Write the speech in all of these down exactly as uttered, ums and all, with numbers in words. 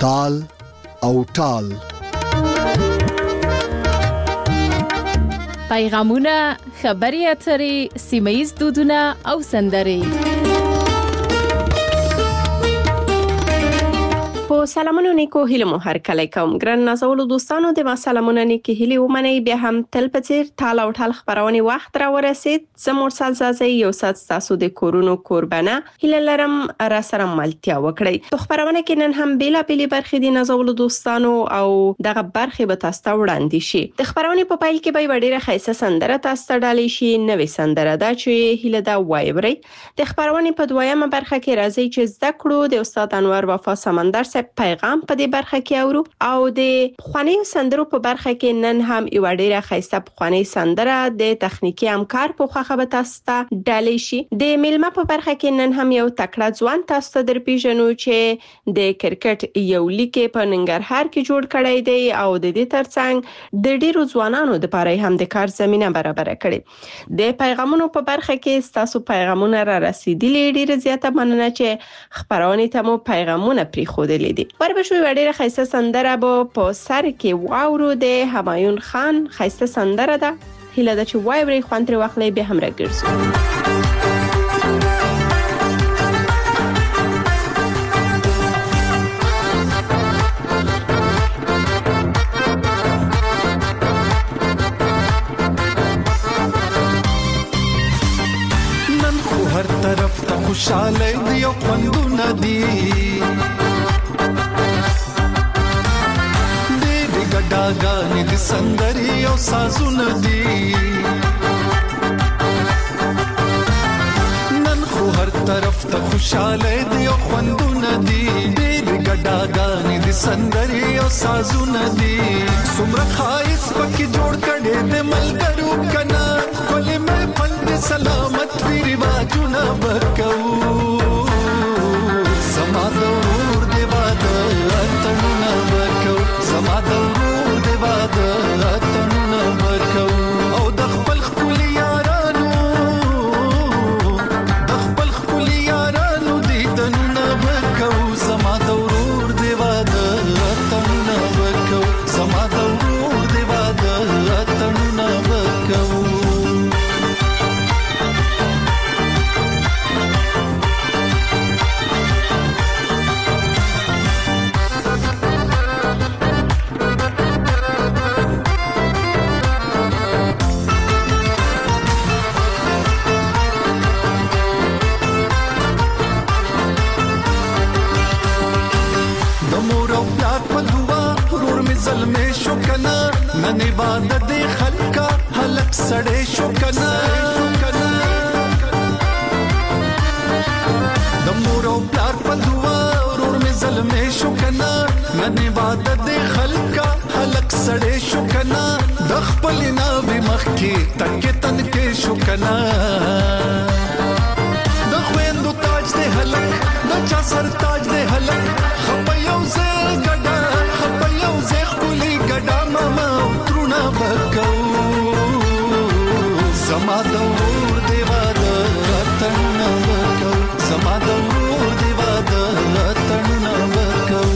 تال او ټال. پیغامونه، خبري اترې، سیمه‌ییز دودونه او سندرې. په سلامونو نیکو هیله مو هر کله کوم ګران نازولو دوستانو د ما سلامونه نیکی هیله ومنئ. بیا هم تل په څیر تال او ټال خبرونه وخت را ورسید. زموږ سلزازي یو سات تاسو د کورونو قربانه هیله لرم را سره ملتیا وکړئ. په خبرونه کې نن هم بیلا بیلی برخې د نازولو دوستانو او دغه برخې به تاسو ته وړاندې شي. د خبرونه په پایل کې به ډیره ښایسته سندره تاسو ته ډالې شي. نوې سندره دا چې هیله دا وایبري. د خبرونه په دویمه برخه کې راځي چې زده کړو د استاد انور وفا سمندر پیغام په دې برخه کې اورو او د خواني سندرو په برخه کې نن هم یو ډیره خیسته خواني سندره د تخنیکی همکار په خوخه به تاسو ته ډالې شي. د میلمه په برخه کې نن هم یو تکړه ځوان تاسو ته درپیژنو چې د کرکټ یو لیګ په ننګرهار کې جوړ کړی دی او د دې ترڅنګ د ډیرو ځوانانو لپاره هم د کار زمينه برابر کړي. د پیغامونو په برخه کې تاسو پیغامونه را رسیدلي ډیره زیاته مننه چې خبرونه ته مو پیغامونه پری خوده لیدي. وربشوی وړه خیسته سندره به په سر کې واورو د همایون خان خیسته سندره ده. هیله ده چې وایبري خوان تر واخلې به هم راګرځو. نن خو هر طرف ته خوشاله دی او خوندونه دي. ګډاګانې د سندرې او سازونه دي. نن خو هر طرف ته خوشاله دی او خوندونه دي. ډېرې ګډاګانې د سندرې او سازونه دي. څومره ښایست پکې جوړ کړی د ملګرو کنه ښکلې محفل د سلامت وي رواجونه به کوو. زما د ورور د واده اتڼونه به کوو. زما د اتڼونه ورکو او د خپل خپل یارانو د خپل خپل یارانو دیدنونه ورکو. زما د ورور دی واده اتڼونه ورکو. زما د ورور دی واده اتڼونه ورکو. زلمه شو کنا نن عبادت خلکا هلک سړې شو کنا. د مور او پلار په دعا ورور می زلمه شو کنا نن عبادت خلکا هلک سړې شو کنا. د خپل ناوې مخ کې تک تن کې شو کنا. د خويندو تاج دې هلک د چا سر تاج دې هلک خپل یو ځای ګډا خپل یو ځای خولي ګډا ماما ترونه بکو. زما د ور دی واده اتڼونه وکړو. زما د ور دی واده اتڼونه وکړو.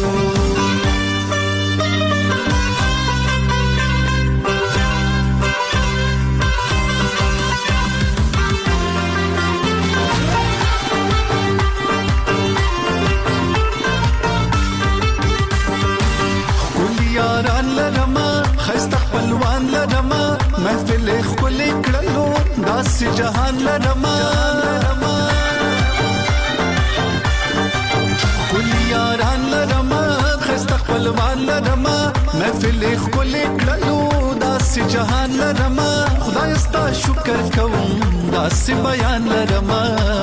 محفل خپل کړلو داس جهان لرما. خپل یاران لرما خسته خپلوان لرما. محفل خپل کړلو داس جهان لرما. خدای ستا شکر کوم داس بیان لرما.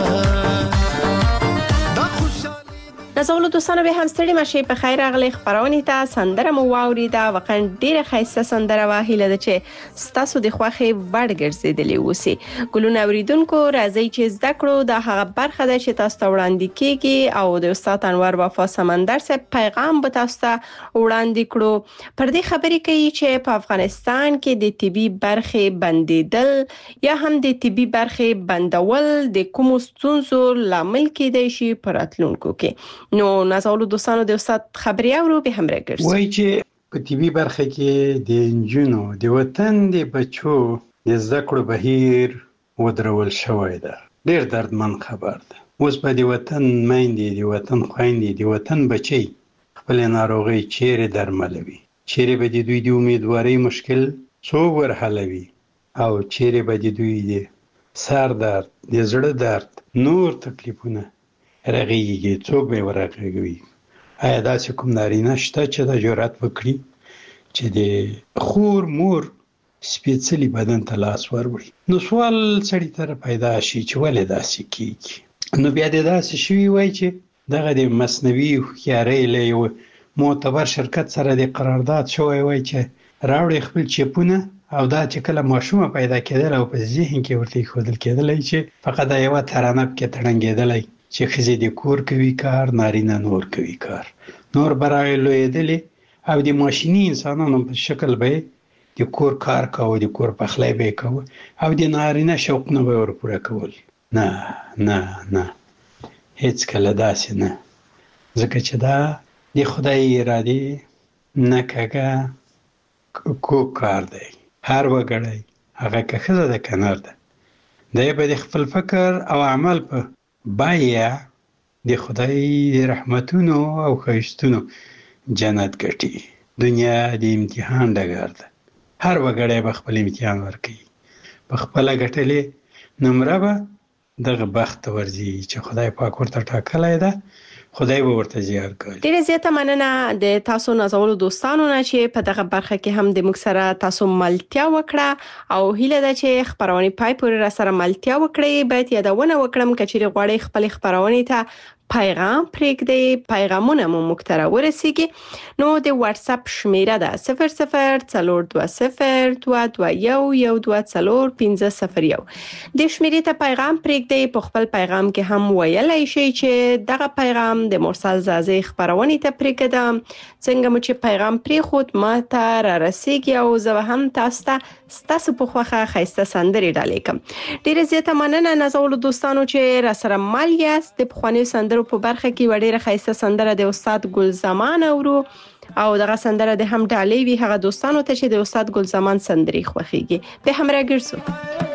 نازولو دوستانو به هم ستړي مشي په خیر اغلی خبرونه ته سندره مو واوریده. واقعا ډیره ښایسته سندره وه. هیله ده چې ستاسو د خوښې وړ ګرځېدلې اوسي. ګلونه اوریدونکو راځئ چې زده کړو دا هغه برخه ده چې تاسو ته وړاندې کیږي او د استاد انور وفا سمندر صاحب پیغام به تاسو ته وړاندې کړو. پر دې خبرې کوي چې په افغانستان کې د طبي برخې بندیدل یا هم د طبي برخې بندول د کومو ستونزو لامل کېدای شي په راتلونکو کې. نو نازولو دوستانو د استاد خبري اورو به هم راګرځي. وایي چې په طبي برخه کې د انجونو د وطن د بچو د زده کړو بهیر ودرول شوی ده. ډېر دردمن خبر ده. اوس به د وطن میندې، د وطن خویندې، د وطن بچي خپل ناروغي چیرې درملوي، چیرې به د دوی د امیدوارۍ مشکل څوک ورحلوي، او چیرې به د دوی د سر درد، د زړه درد، نور تکلیفونه رغېږي، څوک به یې ورغېږي. آیا داسې کوم نارینه شته چې دا جرأت وکړي چې د خور مور سپېڅلي بدن ته لاس وروړي؟ نو سوال سړي ته پیدا شي چې ولې داسې کېږي. نو بیا د داسې شوي وایي چې دغه د مصنوعي هوښیارۍ له یو معتبر شرکت سره د قرارداد شوی وای چې راوړي خپل چیپونه، او دا چې کله ماشومه پیدا کېدل او په ذهن کې ورته ایښودل کېدلی چې فقط دا یوه ترانه پکې تړنګېدلی چې ښځې د کور کوي کار، نارینه نور کوي کار، نور به رالویېدلې او د ماشیني انسانانو په شکل به یې د کور کار کوه، د کور پخلی به یې کوه، او د نارینه شوقونه به یې ورپوره کول. نه نه نه، هیڅ کله داسې نه، ځکه چې دا د خدای ارادې نه کږه کوک کار دی. هر وګړی، هغه که ښځه ده که نر ده، دی به د خپل فکر او عمل په بیه د خدای د رحمتونو او ښایستونو جنت ګټي. دنیا د امتحان ډګر ده. هر وګړی به خپل امتحان ورکوي، په خپله ګټلې نمره به دغه بخت ته ورځي چې خدای پاک ورته ټاکلی ده، خدای به ورته زیار کوي. ډیره زیاته مننه د تاسو نازولو دوستانو نه چې په دغه برخه کې هم د موږ سره تاسو ملتیا وکړه، او هیله ده چې خبرونه پای پورې را سره ملتیا وکړي. باید یادونه وکړم کچېرې غواړئ خپل خبرونه ته پیغام پرېږدئ، پیغامونه مو موږ ته راورسیږي. نو د واتس اپ شمیره ده صفر صفر څلور دوه صفر دوه دوه یو یو دوه څلور پنځه صفر یو. د شمیرې ته پیغام پرېږدئ. په خپل پیغام کې هم ویلای شئ چې دغه پیغام د مرسل زازي خبرونه ته پرېږدم. څنګه مو چې پیغام پرېښود ما ته را رسیږي، او زه هم تاسو ته ستاسو په خوښه ښایسته سندرې ډالۍ کوم. ډیره زیاته مننه نازولو دوستانو چې را سره مل یاست. د پخوانیو سندرو په برخه کې وړه ښایسته سندره د استاد ګل زمان اورو، او دغه سندره د هم ډالۍ وی هغه دوستانو ته چې د استاد ګل زمان سندرې خوښیږي. به هم راګرځو.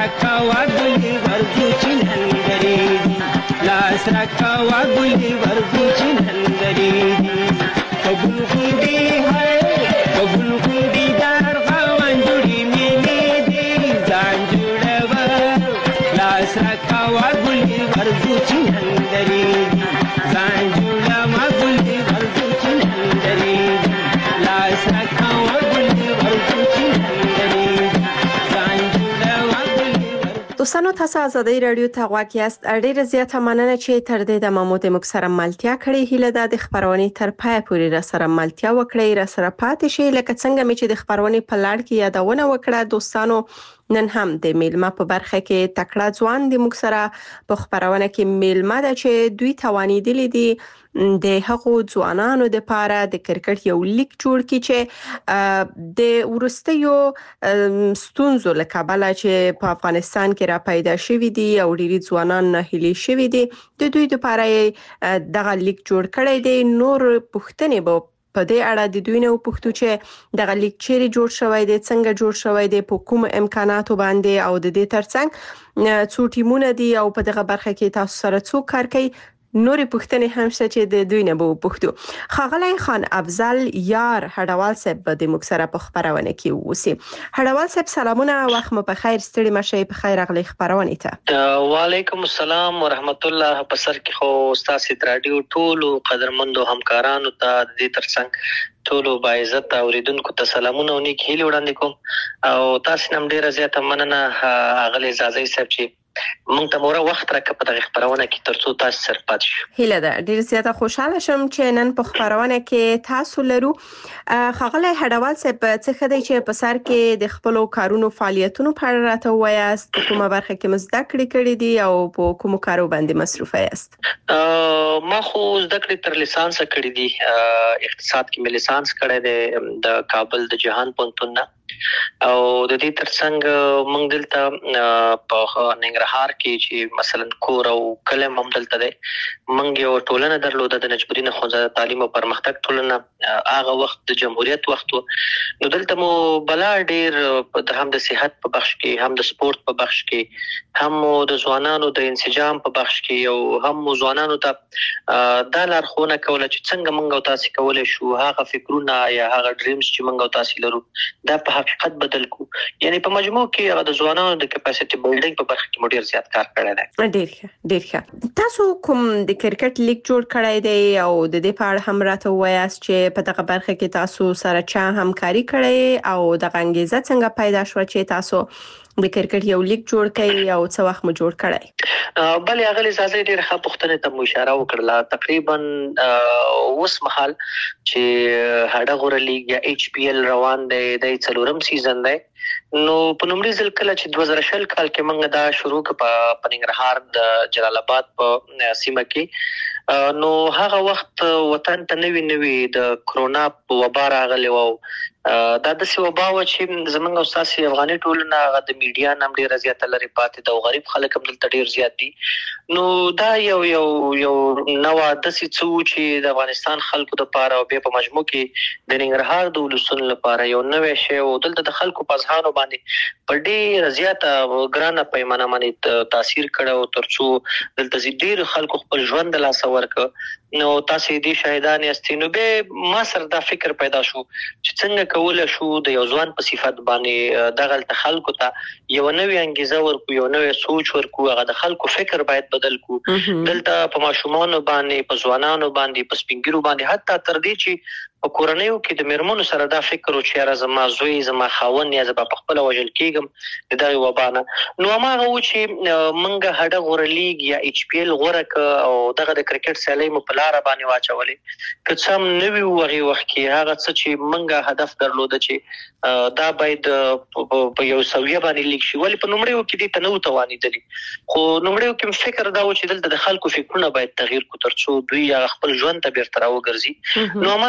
رکوا ګلي ورځو چې نندري لاس رکوا ګلي ورځو چې نندري قبول غوندي هاي قبول غوندي دار غوان جوړي ملي دي ځان جوړوا لاس رکوا ګلي ورځو چې نندري ځان جوړوا ګلي ورځو چې نندري لاس رکوا ګلي ورځو چې نندري ځان جوړوا ګلي. دوستانو تاسو آزادۍ رادیو ته غواړئ یاست. ډیره زیاته مننه چې تر دې د مامود مکسره ملتیا کړې. هیله ده د خبرونې تر پای پورې را سره ملتیا وکړئ، را سره پاتې شئ. لکه څنګه مې چې د خبرونې په لړ کې یادونه وکړه دوستانو، نن هم د میلمه په برخه کې تکړه ځوان د مکسره په خبرونه کې میلمه ده چې دوی توانیدلې دي د هغو ځوانانو د پاره د کرکټ یو لیگ جوړ کړي چې د ورستیو ستونزو له کبله چې په افغانستان کې را پیدا شوی دي او ډیری ځوانان ناهیلي شوی دي، د دوی لپاره دغه لیگ جوړ کړی دی. نور پوښتنې به په دې اړه د دوی نه وپوښتو چې دغه لیگ چیرې جوړ شوی دی، څنګه جوړ شوی دی، په کوم امکاناتو باندې، او د دې ترڅنګ څو ټیمونه دي او په دغه برخه کې تاسو سره څوک کار کوي. نورې پوښتنې هم شته چې د دوی نه به وپوښتو. ښاغلی خان افضل یار هډوال صاحب به د مکسره په خبرونه کې اوسي. هډوال صاحب سلامونه، وخت مو په خیر، ستړي مشئ، په خیر راغلی خبرونه ته. وعلیکم السلام ورحمت الله. په سر کې خو تاسو د رادیو ټولو قدرمنو همکارانو ته د دې ترڅنګ ټولو باعزت اوریدونکو ته سلامونه او نیک هیلې وړاندې کوم او تاسو نن ډیره زیاته مننه اغلی زازي صاحب چې مونږ ته مور وخت راکړه په دغه خبرونه کې ترڅو تاسو سره پات شو. هیله ده ډیر زیاته خوشاله شم چې نن په خبرونه کې تاسو لرو. ښاغلی هډوال صاحب څه خدای چې په سر کې د خپل کارونو فعالیتونو په اړه راته وایاست، په کومه برخه کې مزده کړې کړې دي او په کوم کارو باندې مصروف یاست؟ ما خو زده کړې تر لیسانس کړې دي، اقتصاد کې مې لیسانس کړی دی د کابل د جهان پوهنتون نه، او د دې ترڅنګ موږ دلته په ننګرهار کې چې مثلا کور او کلم هم دلته دی، موږ یو ټولنه درلوده د نجبرین خوځنده تعلیم او پرمختګ ټولنه. هغه وخت د جمهوریت وخت نو دلته مو بلا ډیر د هم د صحت په بخش کې، هم د سپورت په بخش کې، هم د ځوانانو د انسجام په بخش کې، او هم ځوانانو ته دا لارښوونه کوله چې څنګه موږ او تاسو کولای شو هغه فکرونه یا هغه ډریمز چې موږ او تاسو لرو دا په حقیقت بدل کو. یعنی په مجموع کې هغه د ځوانانو د کیپاسټي بلډینګ په برخه کې ډیر زیات کار کړی دی. ډیر ښه ډیر ښه. تاسو کوم د کرکټ لیگ جوړ کړی دی او د دې په اړه هم راته وایاست چې په دغه برخه کې تاسو سره چا همکاري کړې او د انګیزه څنګه پیدا شو چې تاسو د کرکټ یو لیگ جوړ کړئ او څه وخت مو جوړ کړی؟ بلې هغه اجازه ډیر ښه پوښتنه ته مو اشاره وکړه. تقریبا اوس مهال چې هډغور لیگ یا ایچ پی ایل روان دی د څلورم سیزن دی، نو په نومړي ځل کله چې دوه زره شل کال کې موږ دا شروع کړ په ننګرهار د جلال آباد په سیمه کې، نو هغه وخت وطن ته نوی نوی د کرونا په وبا راغلی و. دا د سی وبا و چې زمونږ او تاسو افغاني ټولنه هغه د میډیا نام ډیر زیات لري پاتې د غریب خلک هم دلته ډیر زیات دي. نو دا یو یو یو نو د سی څو چې د افغانستان خلکو د پاره او په مجموع کې د ننګرهار د ولسونو لپاره یو نوې شی او دلته د خلکو په ځانو باندې په ډیر زیات ګرانه پیمانه باندې تاثیر کړو ترڅو دلته ډیر خلکو خپل ژوند لا سور ک. نو تاسو دې شاهدان یاستئ. نو به ما سره دا فکر پیدا شو چې څنګه کولای شو د یو ځوان په صفت باندې دغه خلکو ته یو نوې انګیزه ورکو، یو نوې سوچ ورکو، هغه د خلکو فکر باید بدل کو. دلته په ماشومان باندې، په ځوانانو باندې، په سپینګیرو باندې، حتی تر دې چې په کورنیو کې د میرمنو سره دا فکر او چې را زما زوی زما خاون یا زما په خپل وجل کېږم دغه وبانه. نو هغه و چې منګه هډه غور لیگ یا ایچ پی ایل غوړه ک او دغه د کرکټ سیالي مو په لار باندې واچولې که څه هم نوی وغي وخت کې هغه څه چې منګه هدف درلوده چې دا باید په یو سویه باندې لیگ شي، ولی په نومړیو کې دې ته نو توانیدلی. خو نومړیو کې فکر دا و چې دلته د خلکو فکرونه باید تغییر کو ترڅو دوی خپل ژوند ته بیرته راوګرځي. نو هغه څه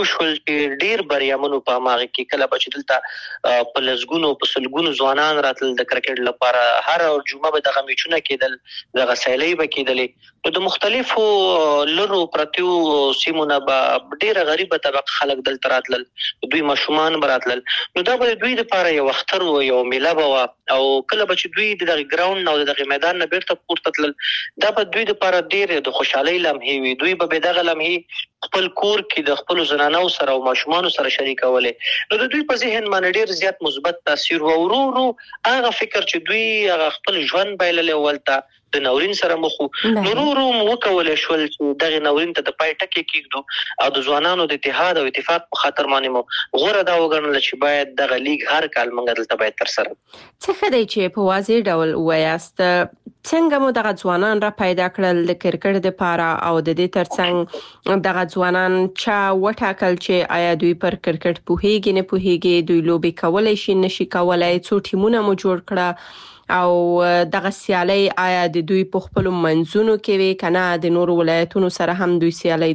وشول چې ډیر بریامونو په ماغه کې کله بچ دلته په لزګونو په سلګونو ځوانان راتل د کرکټ لپاره هر جمعه به دغه میچونه کېدل دغه سیلۍ به کېدلې نو د مختلفو لرو پرتیو سیمونه به ډیره غریبه طبقه خلک دلته راتلل دوی ماشومان براتلل نو دا به دوی لپاره یو اختر او یو میله به او کله بچ دوی د ګراوند نو د میدان نه بیرته پورته تلل دا به دوی لپاره ډیر د خوشحالي لمحې وي دوی به دغه لمحې خپل کور کې د خپل زنانو سره او ماشومان سره شریکولې نو د دوی په ذهن باندې ډیر زیات مثبت تاثیر او ورو ورو هغه فکر چې دوی هغه خپل ژوند بایللې ولته د ناورین سره مخ نو ورو ورو وکولې شول چې دغه ناورین ته د پای ټکی کېږدو او د ځوانانو د اتحاد او اتفاق په خاطر باندې مو غوړه دا وګڼل چې باید دغه لیګ هر کال موږ دلته باید تر سره څه خدای چې په واضح ډول وایاست څنګه مو دغه ځوانان را پیدا کړل د کرکټ لپاره او د دې ترڅنګ دغه ځوانان چا وټاکل چې آیا دوی پر کرکټ پوهیږي نه پوهیږي دوی لوبي کولای شي نشي کولای څو ټیمونه مو جوړ کړه او دغه سیالي آیا د دوی په خپل منځونو کې وی کنه د نور ولایتونو سره هم دوی سیالي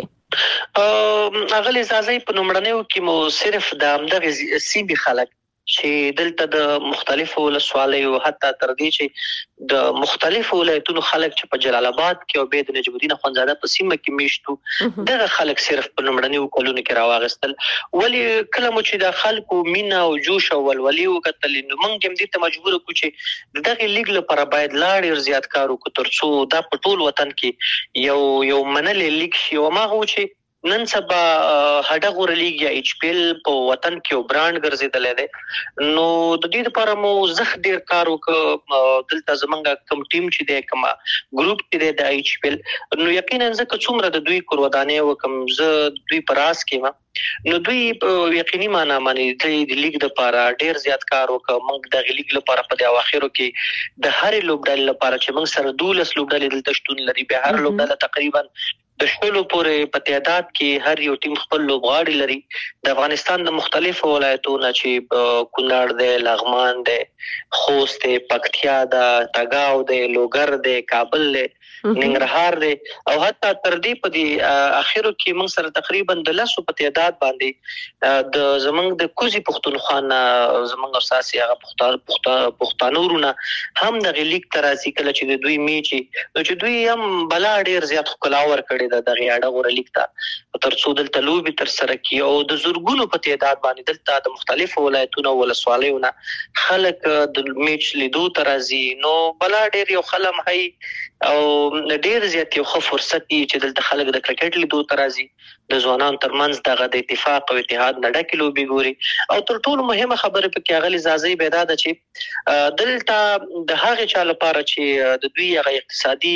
درلوده اغه لزازي په نومړنیو کې مو صرف د دغه سیمې خلک چې دلته د مختلفو ولسوالیو حتی تر دې چې د مختلفو ولایتونو خلک چې په جلال آباد کې او بيد نجم الدین اخوندزاده په سیمه کې میشتو دغه خلک صرف په نومړنیو کلونو کې راوغستل ولی کله مو چې د خلکو مینا او جوش او ولولي وکتل نو موږ هم دې ته مجبور کو چې دغه لیګ لپاره باید لاړ زیات کار وکړو ترڅو دا په ټول وطن کې یو یو منلې لیګ شي او ما هو چې نن سبا هډغور لیګ یا ایچ پی ال په وطن کې برانډ ګرځیدل دي نو د دې لپاره مو زخ ډیر کار وکړ دلته زمونږ کم ټیم چې دی کما ګروپ چې د ایچ پی ال نو یقینا ځکه څومره د دوی کورودانې وکم زه دوی پراس کې نو دوی یقیني معنا باندې د لیګ لپاره ډیر زیات کار وکړ موږ د لیګ لپاره په اواخرو کې د هر لوبډل لپاره چې موږ سره دولس لوبډل دلته شتون لري به هر لوبډل تقریبا د شلو پورې په تعداد کې هر یو ټیم خپل لوبغاړي لري د افغانستان د مختلفو ولایتونو چې کونړ دی لغمان دی خوست دی پکتیا دا تګاو دی لوګر دی کابل دی ننګرهار دی او حتی تر دې په دې اخرو کې موږ سره تقریبا د لسو په تعداد باندې د زمنګ د کوزي پښتونخوا زمنګ اساسي هغه پښتون پښتانورونه هم د لیګ ترازی کله چې د دوی میچي نو چې دوی هم بلا ډیر زیات کلاور کړي د دغه اډغور لیګ ته ترڅو دلته لوبي تر سره کی او د زورګونو په تعداد باندې دلته د مختلفو ولایتونو ولسوالیونه خلک د میچ لیدو ترازی نو بلا ډیر یو خلم هي او ډیر زیات یو خو فرصت دی چې دلته خلک د کرکټ لیدو ترازی د ځوانان ترمنځ دغه د اتفاق او اتحاد نه ډکه لوبي ګوري او تر ټولو مهمه خبره په کې غلي زازي پیدا ده چې دلته د هغه چا لپاره چې د دوی هغه اقتصادي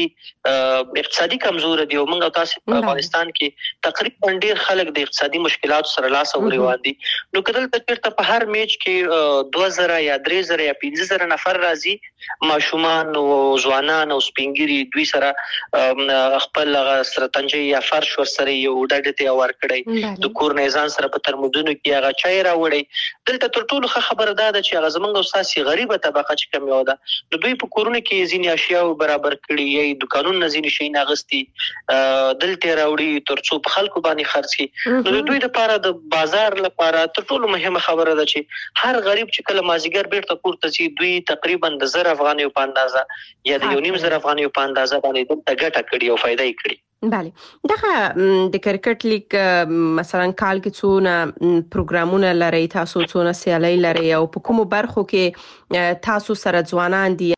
اقتصادي کمزور دي او موږ تاسو په افغانستان کې تقریبا ډیر خلک د اقتصادي مشکلاتو سره لاس او ریوان دي نو کله چې په هر میچ کې دوه زره یا درې زره یا پنځه زره نفر راځي ماشومان او ځوانان او سپینګری دوی سره خپل سرطنجي یا فرش ور سره یو ډډه ته ور کړی د کور نه ځان سره په ترمدونو کې هغه چای راوړي دلته تر ټولو خبره ده چې هغه زمونږ اساسي غریبه طبقه چې کم یو ده نو دوی په کورونو کې ځینې اشیاء برابر کړي یا دکانونو ځینې شي ناغستي دلته راوړي ترڅو په خلکو باندې خرڅ کړي نو دوی لپاره د بازار لپاره تر ټولو مهمه خبره ده چې هر غریب چې کله مازیګر بیرته کورته سي دوی تقریبا د زر افغانیو په اندازه یا د یو نیم زر افغانیو په اندازه باندې دلته ګټه کړي او فائدہ یې کړي بله دغه د کرکټ لیګ مثلا کال کې څونه پروګرامونه لري تاسو څونه سیالي لري او په کومو برخو کې تاسو سره ځوانان دي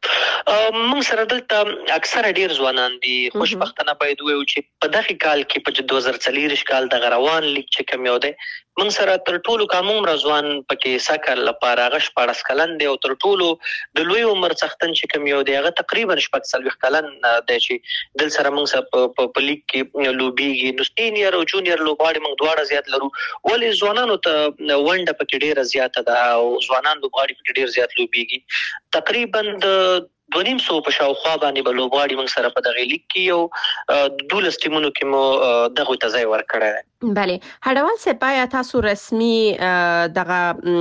موږ سره دلته اکثره ډیر ځوانان دي خوشبختانه باید وایو چې په دغه کال کې په دوه زره څلور کال د غروان لیګ چې کوم یو دی موږ سره تر ټولو کوم ځوان پکې سکر لپاره غش پاړس کلن دی او تر ټولو د لوی عمر څختن چې کوم یو دی هغه تقریبا شپږ څلوېښت کلن دی چې دل سره موږ سره په لیګ کې لوبيږي نو سینیئر او جونیئر لوبغاړي موږ دواړه زیات لرو ولې ځوانانو ته ونډه پکې ډیره زیاته ده او ځوانان لوبغاړي پکې ډیر زیات لوبيږي تقریبا د دونیم سو په شاوخوا باندې بل لوبغاړي موږ سره په دغه لیګ کې یو دولس ټیمونو کې مو دغه ته ځای ورکړی بله هډوال صاحب آیا تاسو رسمي دغه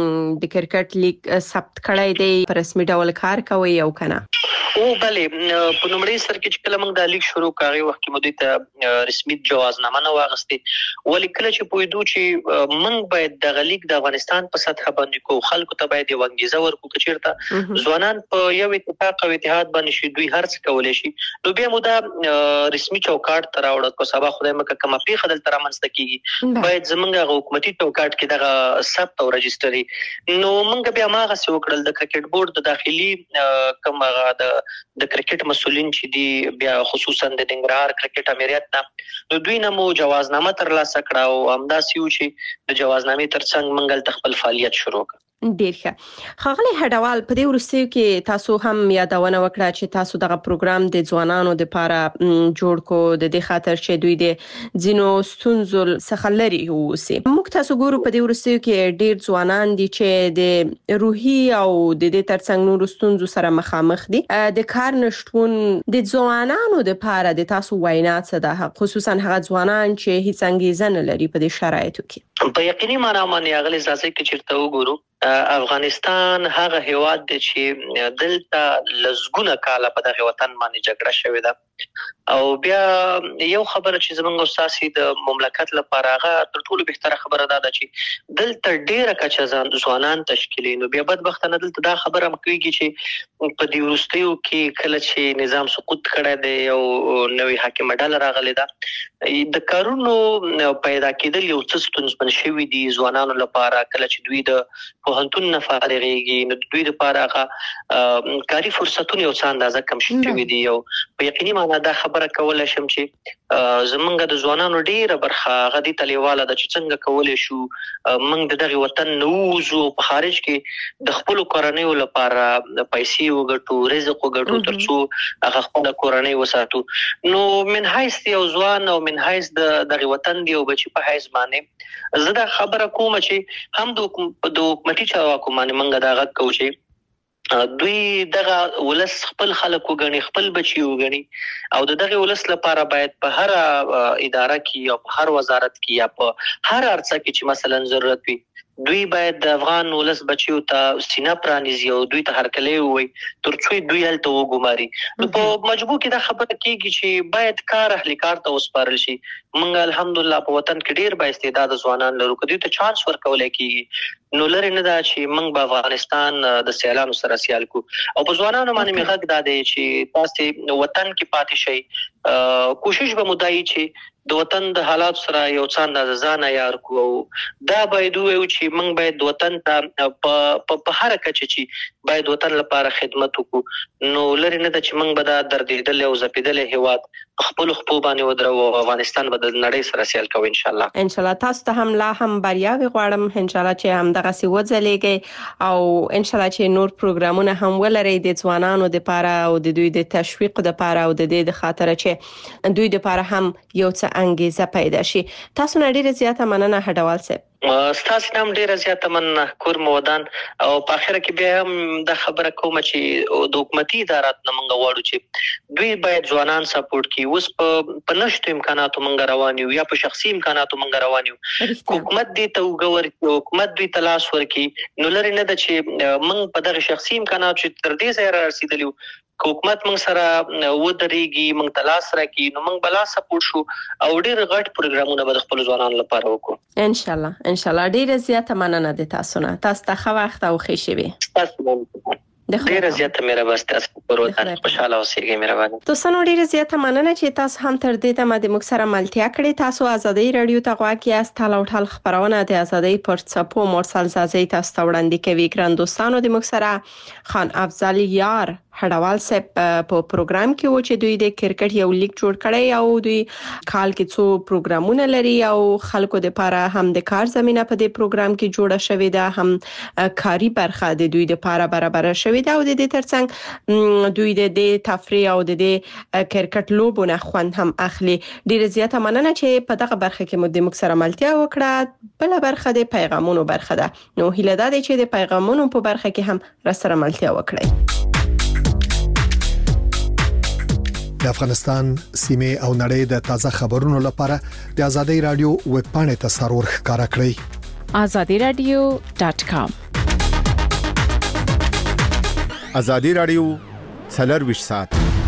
د کرکټ لیگ ثبت کړی دی په رسمي ډول کار کوي او کنه؟ او بله په لومړي سر کې چې کله موږ د لیگ شروع کړی وخت کې مو ته رسمي جوازنامه نه واغستې، ولې کله چې پوهېدو چې موږ باید دغه لیگ د افغانستان په سطح باندې کو خلکو ته باید یو انګیزه ورکړو که چېرته ځوانان په یو اتفاق او اتحاد باندې شي دوی هر څه کولی شي، نو بیا مو دا رسمي چوکاټ ته راوړه کو سبا خدای مکه کومه پیښه دلته رامنځته کېږي باید زمونږ هغه حکومتي چوکاټ کې دغه ثبت او رجسټري. نو موږ بیا هماغسې وکړل د کرکټ بورډ د داخلي کوم هغه د د کرکټ مسؤلین چې دي بیا خصوصا د ننګرهار کرکټ امریت نه، نو دوی نه مو جوازنامه ترلاسه کړه او همداسې یو چې د جوازنامې ترڅنګ موږ هلته خپل فعالیت شروع کړ. ډیر ښه. ښاغلی هډوال په دې وروستیو کې تاسو هم یادونه وکړه چې تاسو دغه پروګرام د ځوانانو لپاره جوړ کو د دې خاطر چې دوی د ځینو ستونزو څخه لرې اوسي. موږ تاسو ګورو په دې وروستیو کې ډیر ځوانان دي چې د روحي او د دې ترڅنګ نورو ستونزو سره مخامخ دي. د کار نشټون د ځوانانو لپاره د تاسو وینا څه ده، خصوصا هغه ځوانان چې هیڅ انګیزه نه لري په دې شرایطو کې؟ په یقیني معنا باندې اغلی ځای کې چیرته وګورو افغانستان هغه هیواد دی چې دلته لزګونه کاله په دغه وطن باندې جګړه شوې ده او بیا یو خبره چې زمونږ استاسي د مملکت لپاره هغه تر ټولو بهتره خبره ده چې دلته ډیره کچه ځوانان تشکیلي، نو بیا بدبختانه دلته دا خبره مکويږي چې په دې وروستیو کې کله چې نظام سقوط کړی دی او نوې حاکمه ډله راغلې ده د کارونو پیدا کېدل یو څه ستونزمن شوي دي ځوانانو لپاره. کله چې دوی د پوهنتون نه فارغېږي نو دوی لپاره هغه کاري فرصتونه یو څه اندازه کم شوي دي او په یقیني معنا دا خبره کولی شم چې زمونږ د ځوانانو ډیره برخه هغه دې ته لیواله ده چې څنګه کولی شو موږ د دغې وطن نه ووځو په خارج کې د خپلو کورنیو لپاره پیسې وګټو، رزق وګټو تر څو هغه خپله کورنۍ وساتو. نو من حیث یو ځوان او من حیث د دغې وطن دی او بچي په حیث باندې زه دا خبره کوم چې هم د حکومتي چارواکو باندې موږ دا غږ کوو چې دوی دغه ولس خپل خلک وګڼي، خپل بچي وګڼي او د دغه ولس لپاره باید په هر اداره کې او په هر وزارت کې یا په هر ارڅه کې چې مثلا ضرورت وي دوی باید د افغان ولس بچیو ته سینه پرانیزي او دوی ته هرکلی ووایي تر څو دوی هلته وګماري. نو په مجبور کې دا خبره کېږي چې باید کار اهل کار ته وسپارل شي. موږ الحمدلله په وطن کې ډیر با استعداده ځوانان لرو که دوی ته چانس ورکولی کېږي نو لرې نه ده چې موږ به افغانستان د سیالانو سره سیال کړو. او په ځوانانو باندې مې غږ دا دی چې تاسې وطن کې پاتې شئ، کوشش به مو دا وي چې د وطن د حالات سره یو څه اندازه ځان عیار کړو او دا باید ووایو چې موږ باید د وطن ته په هره کچه چې باید وطن لپاره خدمت وکړو. نو لرې نه ده چې موږ به دا دردېدلی او ځپېدلی هیواد په خپلو خپو باندې ودرو او افغانستان به د نړۍ سره سیال کوو انشاءالله. انشاءالله تاسو ته هم لا هم بریاوې غواړم، انشاءالله چې همدغسې وځلیږئ او انشاءالله چې نور پروګرامونه هم ولرئ د ځوانانو دپاره او د دوی د تشویق دپاره او د دې د خاطره چې دوی دپاره هم یو څه انګیزه پیدا شي. تاسو نه ډیره زیاته مننه هډوال صاحب. ستاسو هم ډیره زیاته مننه کور مو ودان او په اخره کې بیا هم دا خبره کوم چې د حکومتي ادارات نه موږ غواړو چې دوی باید ځوانان سپورټ کړي. اوس په نشته امکاناتو موږ روان یو یا په شخصي امکاناتو موږ روان یو، حکومت دې ته اوږه ورکړي، حکومت دوی ته لاس ورکړي. نو لرې نه ده چې موږ په دغه شخصي امکاناتو چې تر دې ځایه رارسېدلي یو که حکومت موږ سره ودرېږي موږ ته لاس راکړي نو موږ به لا سپورټ شو او ډېر غټ پروګرامونه به د خپلو ځوانانو لپاره وکړو انشاءالله. انشاءالله ډیره زیاته مننه د تاسو نه. تاسو ته ښه وخت او ښې شېبې. تاسو ډیره زیاته مهرباني، تاسو پر وطن خوشاله اوسئ. مهرباني. دوستانو ډیره زیاته مننه چې تاسو هم تر دې دمه د موږ سره ملتیا کړې. تاسو ازادۍ رادیو ته غوږ یاست. ټال او ټال خبرونه د ازادۍ پر څپو مرسل زازۍ تاسو ته وړاندې کوي. ګران دوستانو د موږ سره خان افضل یار هډوال صاحب په پروګرام کې و چې دوی د کرکټ یو لیگ جوړ کړی او دوی کال کې څو پروګرامونه لري او خلکو د لپاره هم د کار زمينه په دې پروګرام کې جوړه شوې ده، هم کاری برخه د دوی د لپاره برابر شوې ده او د دې ترڅنګ دوی د دې تفریح او د دې کرکټ لوبونه خوند هم اخلي. ډیره زیاته مننه چې په دغه برخه کې مو د موږ سره ملتیا وکړه. بل برخه د پیغامونو برخه ده، نو هیله ده چې د پیغامونو په برخه کې هم را سره ملتیا وکړئ. د افغانستان سیمه او نړۍ د تازه خبرونو لپاره د آزادۍ رادیو ویب پاڼې ته سرور ښکارا کړئ azadi radio dot com آزادۍ رادیو څلور ساعت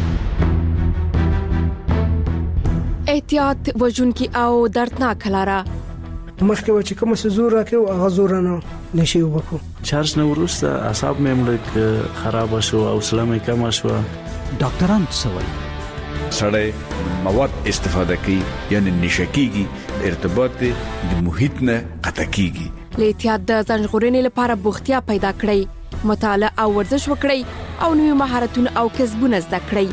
احتیاط وژونکي او دردناک لاره مخکې و چې کوم څه زور راکې او هغه زور نه نشي وکړو چارج نه ورسته اعصاب مې ملک خراب شو او سلام کم شو ډاکټران څه وایي سړی مواد استفاده کوي یعنی نشکیږي ارتباط د محیط نه قطع کیږي له احتیاط د ځنغورنې لپاره بوختیا پیدا کړئ مطالعه او ورزش وکړئ او نوې مهارتونه او کسبونه زده کړئ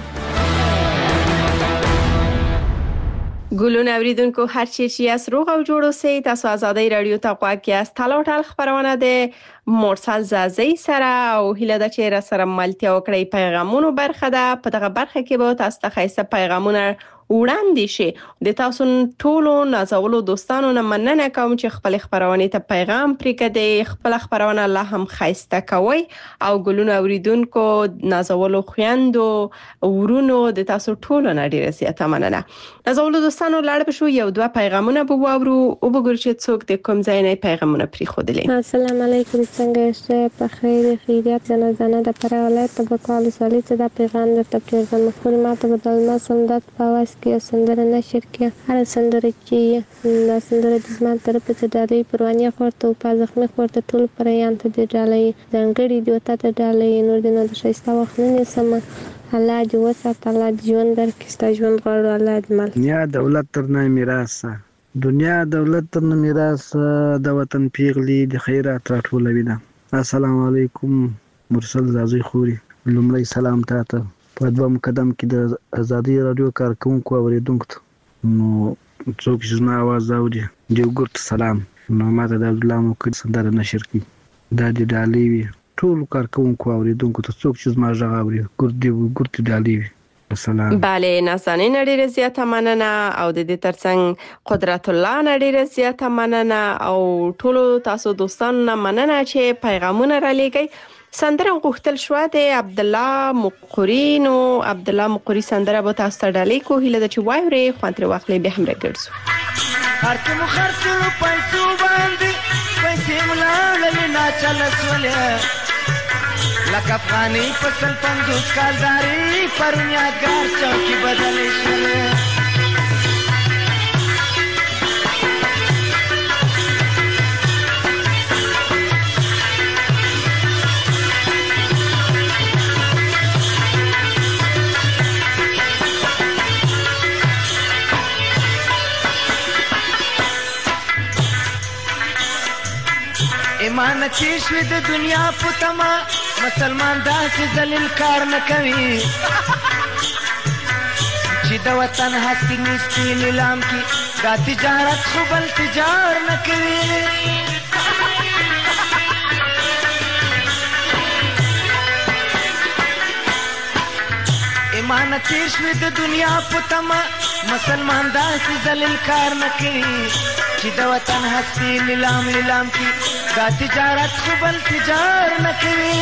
ګلون اوریدونکو هر چی چې اس روغ او جوړ اوسئ تاسو آزادۍ رادیو ته غواړئ چې تاسو ټال خبرونه د مرسل زازي سره او هله د چیرې سره ملتیا وکړئ پیغامونو برخه ده په دغه برخه کې به تاسو ته خاصه پیغامونه وړاندې شي د تاسو ټولو نازولو دوستانو نه مننه کوم چې خپل خبرونه ته پیغام پرېږدي خپل خبرونه الله هم خاصه کوي او ګلون اوریدونکو نازولو خويندو ورونو د تاسو ټولو نه ډیره زیاته مننه نازولو دوستانو لاړ بشو یو دوه پیغامونه به وورو او وګورئ چې څوک د کوم ځای نه پیغامونه پرېښودلې السلام علیکم څنګه یې په خیر خیریت نه زنه د پر ولایت په کال سالي چې دا پیغام درته پرېږدم خو ما ته بدل ما سمدات پاواس کې سندره نشر کې هر سندره کې دا سندره د زما طرف ته ډالۍ پروانیا خورته او په زخمه خورته ټول پریان ته د ډالۍ ځانګړي دی ته ته ډالۍ نور د نو د شایسته وخت نه سم الله دې وسات الله دې ژوند درکې ستا ژوند غواړو الله دې مال دنیا دولت تر نه میراث دنیا دولت تر نه میراث د وطن پیغلی د خیرات راټولوي دا السلام علیکم مرسل زازي خوري لومړی سلام تاته په دوم قدم کې د آزادۍ رادیو کارکونکو اوریدونکو نو څوک چې زما आवाज اوري دی ګورت سلام نو ماته د عبد الله مکر سندره نشر کی دا د ډالۍ وی ټول کارکونکو اوریدونکو ته څوک چې زما ژغ اوري ګورت دی ګورت ډالۍ وی السلام bale نازنین ډیره زیاته مننه او د دې ترڅنګ قدرت الله ډیره زیاته مننه او ټول تاسو دوستانو مننه چې پیغامونه را لېږئ سندره غوښتل شو د عبد الله مقرین او عبد الله مقری سندره به تاسو ته ډالۍ کو هله د چې وایوري خوانتر واخلې به هم راګرځو هرڅه مو خرڅو پیسو باندې پیسې ملاړل نه چلسولې لکه افغاني فصل پنځوس کالداري پرنیا ګار چوکي بدلې شوې ایمان چې شوی د دنیا په تما مسلمان داسې ذلیل کار نه کوي چې د وطن هستی نستی نیلام کی دا تجارت خو بل تجار نه کوي ایمان چې شوی د دنیا په تما مسلمان داسې ذلیل کار نه کوي چې د وطن هستی نیلام نیلام کی دا تجارت خو بل تجار نه کوي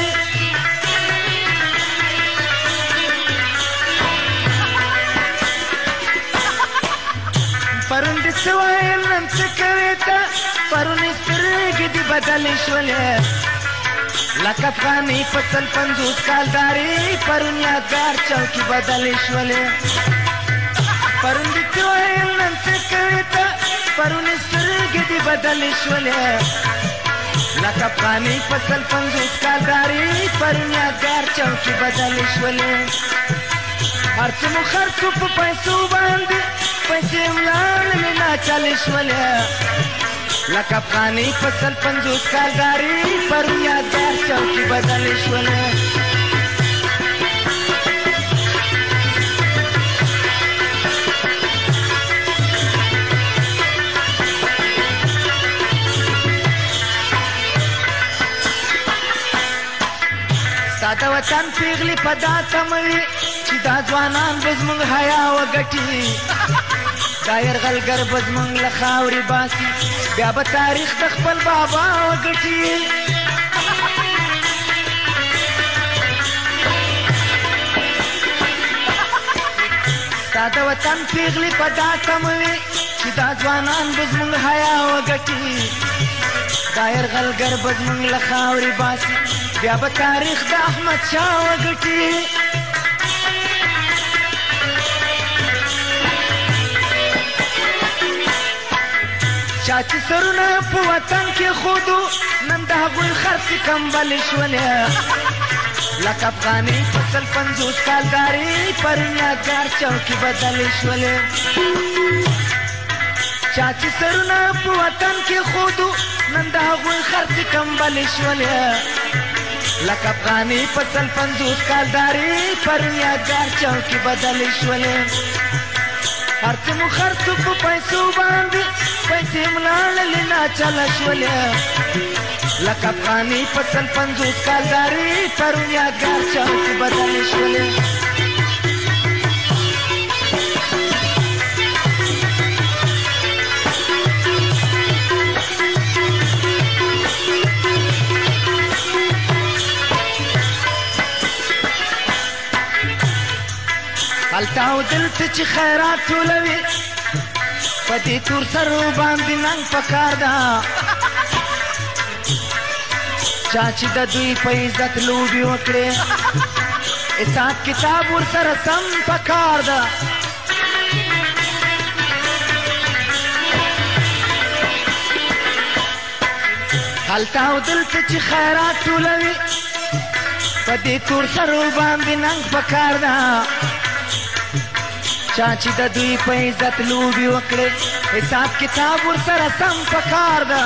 پرون دې سوایل نن څه کوي ته پرون سترګې دې بدلې شولې لکه افغاني فصل پنځوس کالداري پرون یادګار چوکي بدلې شولې پرون دې سوایل نن څه کوي ته پرون سترګې دې بدلې شولې لکه افغاني فصل پنځوس کالداري پرون یادګار چوکي بدلې شولې هر څه مو خرڅو په پیسو باندې پیسې ملاړې نه چلې شولې لکه افغاني فصل پنځوس کالداري پرون یادګار چوکي بدلې شولې ساده وطن پیغلی پدا تموي چې دا ځوانان بزمنګ حیا وګټي دا يرغلګر بزمنګ لخاوري باسي بیا به تاریخ د خپل بابا وګټي دا د وطن پیغلې په دا کموي چې دا ځوانان به زموږ حیا وګټي دا یرغلګر به زموږ له خاورې باسي بیا به تاریخ د احمد شاه وګټي چا چې سرونه په وطن کې خودو نن د هغوی خرڅې کمبلې شولې لکه افغاني فصل پنځوس کالداري پرون یادګار چوکې بدلې شولې چا چې سرونه په وطن کې خودو نن د هغوی خرڅې کمبلې شولې لکه افغاني فصل پنځوس کالداري پرون یادګار چوکې بدلې شولې هر څه مو خرڅو په پیسو باندې پیسې ملاړلې ناچله شولې لکه افغاني فصل پنځوس کالداري پرون یادګار چوکې بدلې شولې هلته او دلته چې خیرات ټولوي په دې تور سرو باندې ننګ پکار ده چا چې د دوی په عزت لوبې وکړې حساب کتاب ورسره سم پکار ده هلته او دلته چې خیرات ټولوي په دې تور سرو باندې ننګ پکار ده چا چې د دوی په عزت لوبې وکړې حساب کتاب ورسره سم پکار ده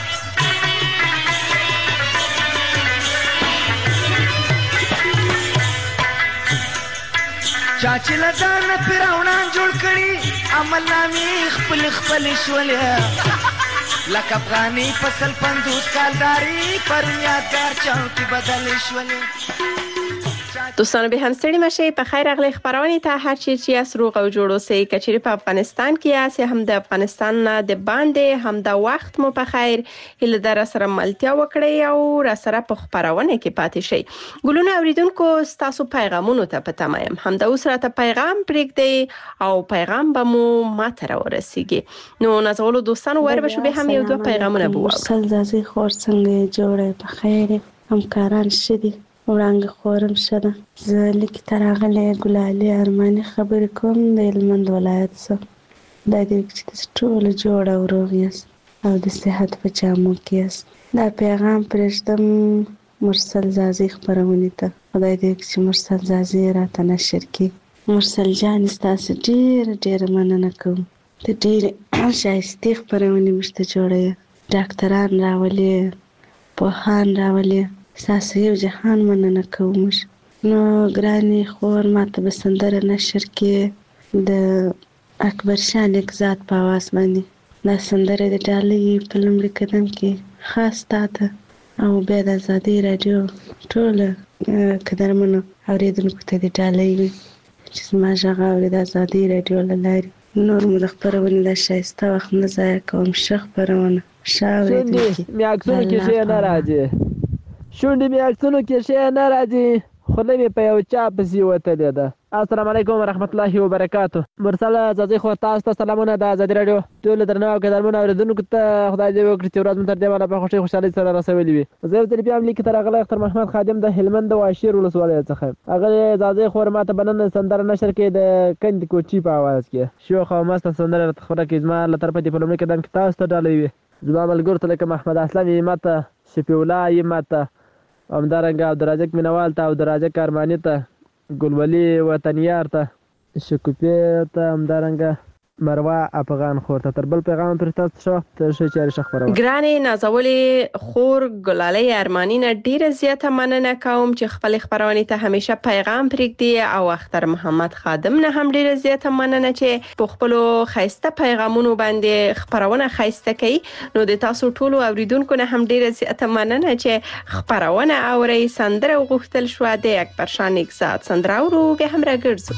چا چې له ځانه فرعونان جوړ کړي عمل نامې خپلې خپلې شولې لکه افغاني فصل پنځوس کالداري پرون یادګار چوکې بدلې شولې دوستان به هم ستړي مشئ په خیر اغلی خبرونه ته هر چی چې اس روغ او جوړ اوسئ کچری په افغانستان کې یاست هم د افغانستان نه د باندې هم د وخت مو په خیر هله در سره ملتیا وکړئ او را سره په خبرونه کې پاتې شئ ګلونه اوریدونکو تاسو پیغامونو ته پته مایم هم د اوس راته پیغام پرېږدئ او پیغام به مو ماته راورسیږي نو نازولو دوستانو ور بشو به هم یو دوه پیغامونه بو مرسل زازي خور څنګه جوړه په خیر همکاران شدي وړانګه خورم شده زه لیک تراغله ګلالي ارماني خبرې کوم د هلمند ولایت څخه دا دې چې ټول جوړ او روغ یاست او د صحت په جامو کې یاست دا پیغام پرېږدم مرسل زازي خبرونه ته خدای دې چې مرسل زازي راته نشر کړي مرسل جان ستاسو ډېر ډېر مننه کوم ته ډېر شایسته خبرونه مشته جوړه ډاکټران راولي پوهان راولي ساسو یو جهان مننه کوم نو ګراني خور ماته به سندره نشر کې د اکبر شاه نګزاد په आवाज باندې دا سندره د ډالۍ په لومړي قدم کې خاص تاته او بیا د آزادۍ رادیو ټول قدرمنو اوریدونکو ته د ډالۍ وي چې زما غږ اوري د آزادۍ رادیو له لارې نور مو د خبرونې د ښایسته وخت نه ضایع کوم ښه خبرونه ښه اورېدونکي مې عکسونو کې شی نه راځي شونډې مې عکسونو کې شی نه راځي خوله مې په یو چا پسې وتلې ده السلام علیکم ورحمت الله وبرکاتو مرسل زازي خو تاسو ته سلامونه د آزادۍ رادیو ټول درنه او قدرمنو اوریدونکو ته خدای دې وکړي چې ورځ مو تر دې باندې په خوشي خوشالۍ سره رسولي وي زه یو ځل بیا هم لیک تر هغه اختر محمد خادم د هلمند د واشیر ولسوالۍ څخه هغه زازي خو ماته بنن سندره نشر کې د کند کوچی په आवाज کې شوخ او مست سندره خبره کې زما له طرفه دی په لومړي قدم کې تاسو ته ډالۍ وي زما ملګرو ته لکه محمد اسلام یې ماته شفیع الله یې ماته همدارنګه عبدالرازق مینوال ته عبدالرازق ارماني ته ګلولي وطنیار ته شکوپې ته همدارنګه مروه افغان خور ته تر بل پیغام پر تاسو شو تر شي چاري شخبره ګرانې نازولې خور ګلالي ارماني نه ډیره زیاته مننه کوم چې خپل خبرونه ته همیشه پیغام پرېږدي او اختر محمد خادم نه هم ډیره زیاته مننه چې په خپل خاصه پیغامونو باندې خبرونه خاصه کوي نو د تاسو ټولو اوریدونکو نه هم ډیره زیاته مننه چې خبرونه اوري سندره وغوښتل شو د اکبر شاه نګزاد سندره ورو به هم راګرځو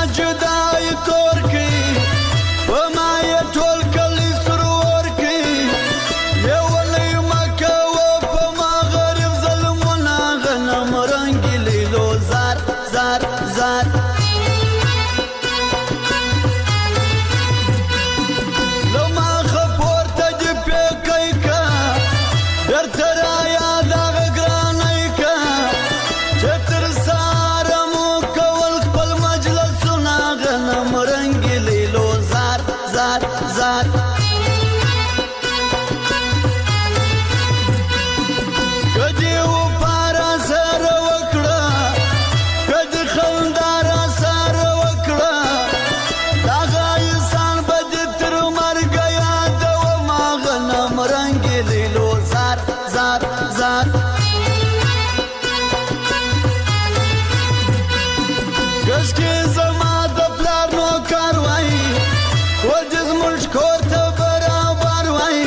جدای تور کی په ما یې ټول کلی سرور کی یو ولې مکه و په ما غریب ظلمونه غنم رنګ لیلو زار زار زار لما خپور ته دې پېکای کا درته یاد هغه ګرانۍ کا چې تر ساره مو کول خپل مجلسونه غنم رنګ لیلو زار زار زار کدی و پارا سره وکړه کدی خلدارا سره وکړه داغه انسان به دې تر مرګ یادوم غنم رنګ لیلو زار زار زار کشکې زما د پلار نوکر وای و دې زموږ کور ته برابر وای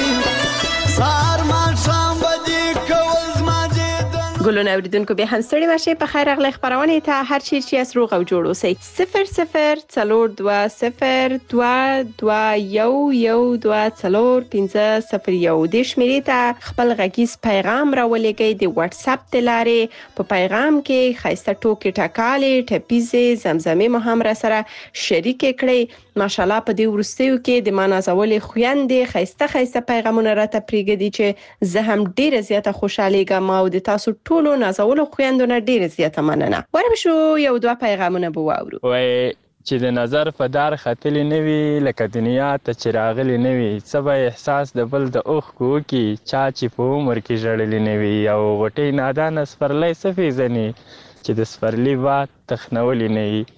سهار ماښام به دې کول زما دیدن ګلونه اوریدونکو بیا هم ستړي مشئ په خیر راغلی خپرونې ته هر چیرې چې یاست روغ او جوړ اوسئ صفر صفر څلور دوه صفر دوه دوه یو یو دوه څلور پنځه صفر یو دې شمېرې ته خپل غږیز پیغام راولېږئ د واتس اپ د لارې په پیغام کې ښایسته ټوکې ټکالې ټپیزې زمزمې مو هم راسره شریکې کړئ ماشاءالله په دې وروستیو کې د ما نازولې خویندې ښایسته ښایسته پیغامونه راته پرېږدي چې زه هم ډېره زیاته خوشحالېږم او د تاسو ټولو نازولو خویندو نه ډېره زیاته مننه ورم شو یو دوه پیغامونه به واورو وای چې د نظر په دار ختلې نه وي لکه دنیا ته چې راغلې نه وي څه به احساس د بل د اوښکو وکړي چا چې په عمر کې ژړلې نه وي او غوټۍ نادانه سپرلی څه پېژني چې د سپرلي باد تخنولې نه وي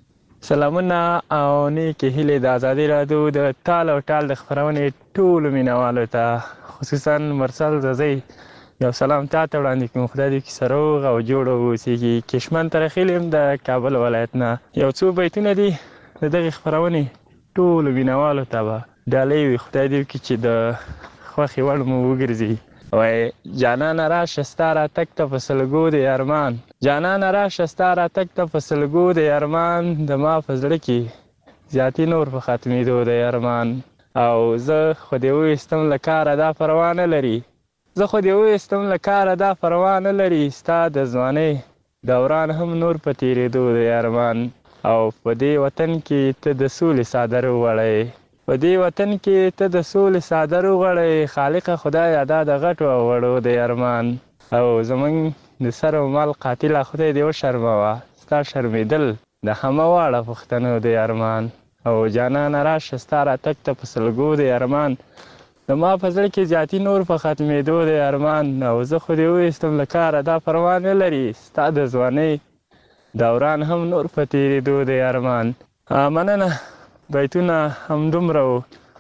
سلامونه او نیکې هیلې د ازادي راډیو د تال او ټال د خپرونې ټولو مینوالو ته خصوصا مرسل ززۍ یو سلام تا ته وړاندې کوم خدای دې کیسه روغ او جوړ واوسېږي کشمن ترخیل یم د کابل ولایت نه یو څو بیتونه دي د دغې خپرونې ټولو مینوالو ته به ډالۍ وي خدای دې وکړي چې د خوښې وړ مو وګرځي وایي جانانه راشه ستا راتګ ته په سلګو د ارمان جانانه راشه ستا راتګ ته په سلګو د ارمان د ما په زړه کې زیاتې نور په ختمېدو د ارمان او زه خو دې وایستم له کاره دا پروا نه لري زه خو دې وایستم له کاره دا پروا نه لري ستا د ځوانۍ دوران هم نور په تېرېدو دی ارمان او په دې وطن کې ته د سولې څادر وغوړئ په دې وطن کې ته د سولې څادر وغوړئ خالقه خدایه دا د غټو او وړو دی ارمان او زموږ د سر او مال قاتله خدای دې وشرموه ستا شرمېدل د همه واړه پښتنو دی ارمان او جانانه راشه ستا راتګ ته په سلګو دی ارمان د ما په زړه کې زیاتي نور په ختمېدو دی ارمان او زه خو دې وایستم له کاره دا پروا نه لري ستا د ځوانۍ دوران هم نور په تېرېدو دی ارمان مننه بیتونه همدومره وو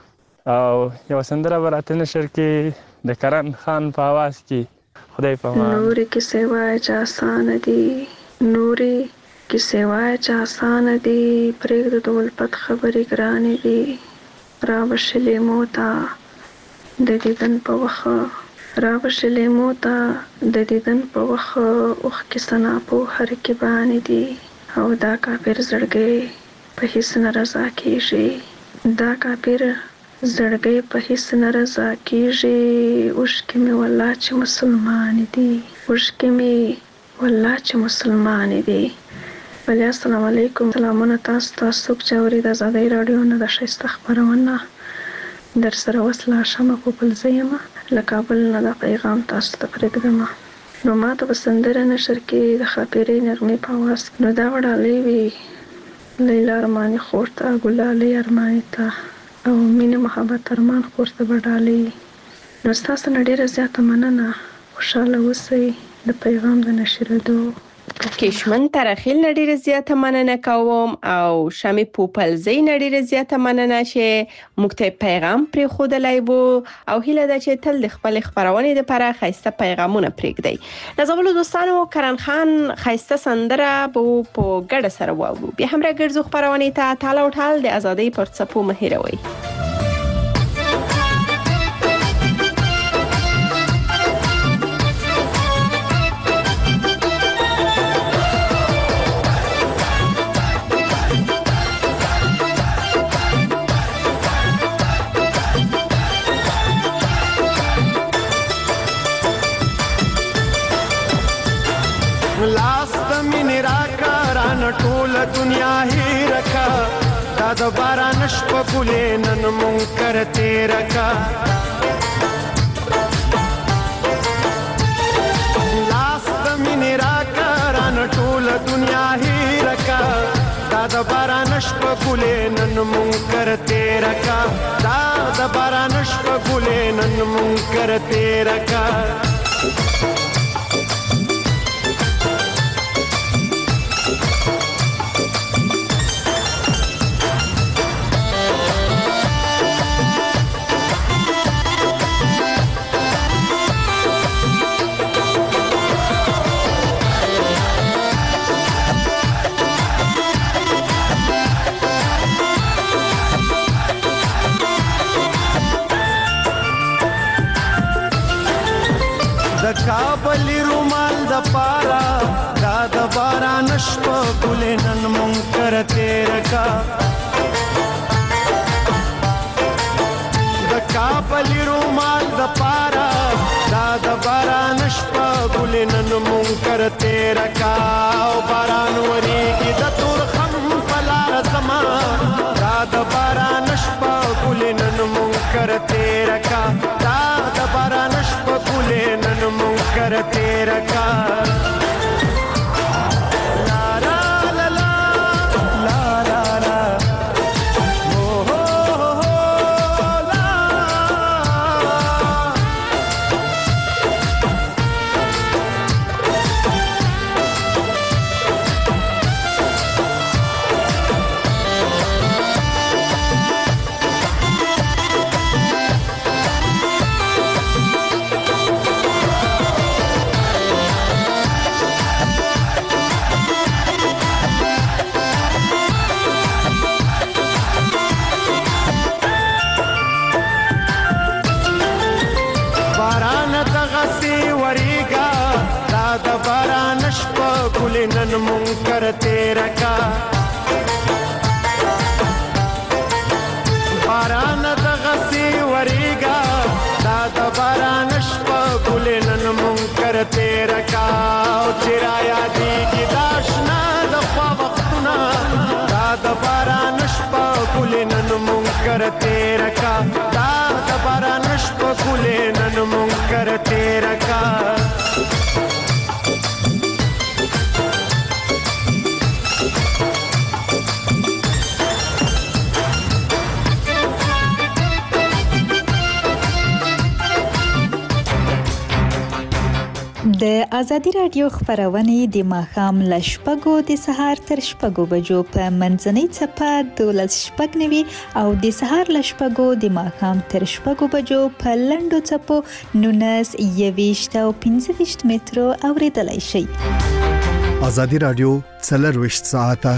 او یوه سندره به راته نشر کې د کرن خان په اواز کې خدای په امان نورې کیسې وایه چې اسانه دي نورې کیسې وایه چې اسانه دي پرېږده د الفت خبرې ګرانې دي راوشه لیمو ته د دیدن په وخه راوشه لیمو ته د دیدن په وخه اوښکې سنا په هر کې باندې دي او دا کافر زړګی په هیڅ نه رضا کېږي دا کافر زړګی په هیڅ نه رضا کېږي اوښکې مې والله چې مسلمانې دي اوښکې مې والله چې مسلمانې دي بلې السلام علیکم سلامونه تاسو تاسو څوک چې اوري د ازادۍ راډیو نه د ښایسته خپرونه در سره وصله شمه پوپلزه یمه له کابل نه دا پیغام تاسو ته پرېږدمه نو ما ته به سندره نشر کې د ښاپېرۍ نغمې په اواز نو دا به ډالۍ وي لیلا ارماني خور ته ګلالۍ ارماني ته او مینې محبت ارمان خور ته به ډالۍ وي نو ستاسو نه ډېره زیاته مننه خوشحاله اوسئ د پیغام د نشرېدو کشمن ترخیل نه ډیره زیاته مننه کوم او شمې پوپلزۍ نه ډیره زیاته مننه چې موږ ته پیغام پرې خودلای وو او هیله ده چې تل د خپل خبرونې لپاره خاصه پیغامونه پرېږدي نازولو دوستانو کرن خان خاصه سندره بو په ګډه سره واورو بیا هم راګرځو خبرونې ته تاله او ټال د ازادۍ پر څپو مهیروي دنیا هیر کا دا د باران شپه ګلې نن منکر تیر کا لاس د مینې راکا ران ټول دنیا هیر کا دا د باران شپه ګلې نن منکر تیر کا دا د باران شپه ګلې نن منکر تیر کا د کابل رومال د پارا دا د باران شپه ګلې نن منکر تیر کا د کابل رومال د پارا دا د باران شپه ګلې نن منکر تیر کا او باران وریږي د تور خم پلار زما دا د باران شپه ګلې نن منکر تیر کا دا د باران شپه ګلې نن منکر تیر کا لا لا لا لا لا لا او هو هو لا نن منکر تیر کا باران د غسی وریگا دا د باران شپه ګلې نن منکر تیر کا او چرایا دی کی داشنا د خوا وختونه دا د باران شپه ګلې نن منکر تیر کا دا د باران شپه ګلې نن منکر تیر کا د ازادي رادیو خبرونه د ماښام ل شپږو د سهار تر شپږو بجو په منځنۍ چپه دولس شپږ نوي او د سهار ل شپږو د ماښام تر شپږو بجو په لنډو چپو نونس یويشت او پنځه ویشت مترو اوریدلای شئ. ازادي رادیو څلرویشت ساعته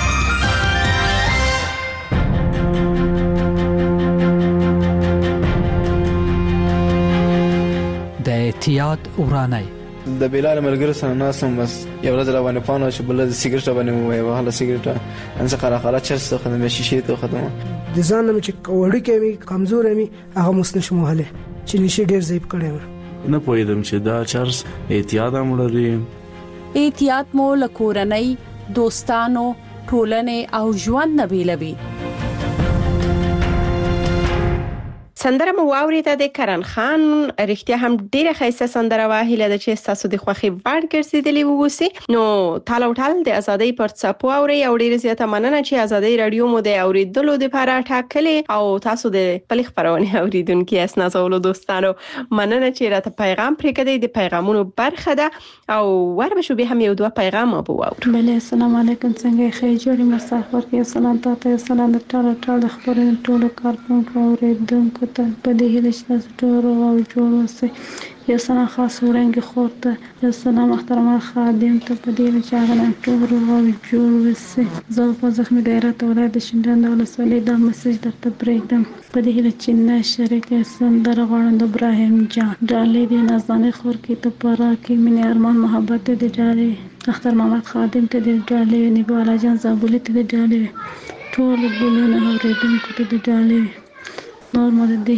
د احتیاط ورانه د بلال ملګری سره ناسم بس یو ورځ را باندې پانو چې بل د سیګریټ باندې مو وای وهله سیګریټ ان څه خلا خلا چرس ته خدمت شیشه ته خدمت د ځانم چې وړي کې کمزور مې هغه مسنش مهله چې نشي ډیر زیب کړم نه پوهیدم چې دا چرس احتیاط امړري احتیاط مو لکورنۍ دوستانو ټولنې او ژوند نبیلوي. سندره مو واوریده د کرن خان رښتیا هم ډیره ښایسته سندره واهله د چې تاسو د خوخي وړ ګرځیدلی ووسی نو تاله وټال د ازادۍ پر څپو اوري او ډیره زیاته مننه چې ازادۍ رادیو مو د اوریدلو د لپاره ټاکلې او تاسو د خپل خبرونه اوریدونکو اسنا زولو دوستانو مننه چې راته پیغام پرېږدئ د پیغامونو برخه ده او ور به شو به هم یو دوه پیغام مو واورو. بله السلام علیکم څنګه ښه جوړی مسافر کې سلام تاسو سلام ټاله ټاله خبرونه ټول کارکونکو اوریدونکو ته په دې هیله چې ټول او جوړ اوسئ. یو سلام خاص ورنګ خورته یو سلام محترم خادم ته په دې چې هغه ټول او جوړ اوسئ. زه په زخمي غیرت ولایت شینډان د ولسوالۍ د مسج درته پرېږدم په دې هیله چې نه شریک سندره غواړم د ابراهیم جان ډالې دې نازانې خور کې ته پرا کې مینه ارمان محبت دې ډالې اختر محمد خادم ته دې ډالې نیبو الله جان زابولي ته دې ډالې ټول ګلونه اوریدونکو ته دې ډالې نور مده دې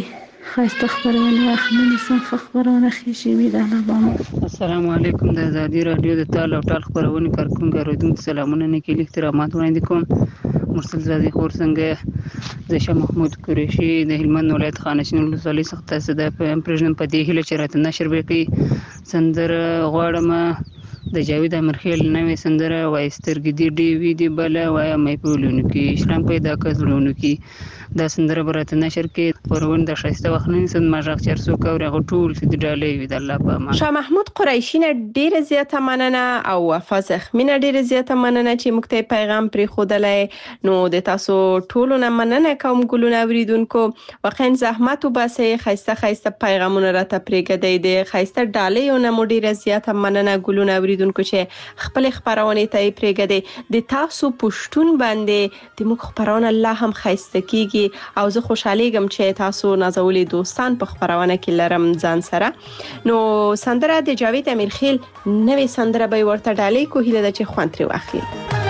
خاسته خبرونه واخلني سم خبرونه خېشي وي د الاباما. السلام علیکم. د ازادي رادیو د تال او ټال خبرونه کارکونکو اوریدونکو سلامونه نه کې احترامات وړاندې کوم. مرسل زادي خور څنګه زه شاه محمود قریشي د هلمند ولایت خانشین ولسوالۍ څخه ستاسو د پرېژن په دې هیله چې راته نشر وکړي سندره غواړم د جاوید امرخیل نوې سندره وای سترګې دی ډی وی دی بل وای مې پولونو کې شرنګ پیدا کړلونو کې دا سندره برته نشر کې پرون د شایسته وخنین سند ماجاق چرسو کور غو ټول چې د ډالې وی د الله په امان. شاه محمود قریشي نه ډیره زیاته مننه او وفا زخمینه ډیره زیاته مننه چې موږ ته پیغام پرې خودلای. نو د تاسو ټولو نه مننه کوم ګلونه اوریدونکو واقعا زحمت وباسي خایسته خایسته پیغامونه راته پرېږدي د خایسته ډالې نه مو ډیره زیاته مننه ګلونه اوریدونکو چې خپل خبرونه ته پرېږدي د تاسو پښتون باندې د موږ خبرونه الله هم خایسته کیږي او زه خوشحالېږم چې تاسو نازولې دوستان په خبرونه کې لرم ځان سره. نو سندره د جاوید امیرخیل نوې سندره به ورته ډالې کو هیله ده چې خوند ترې واخلي.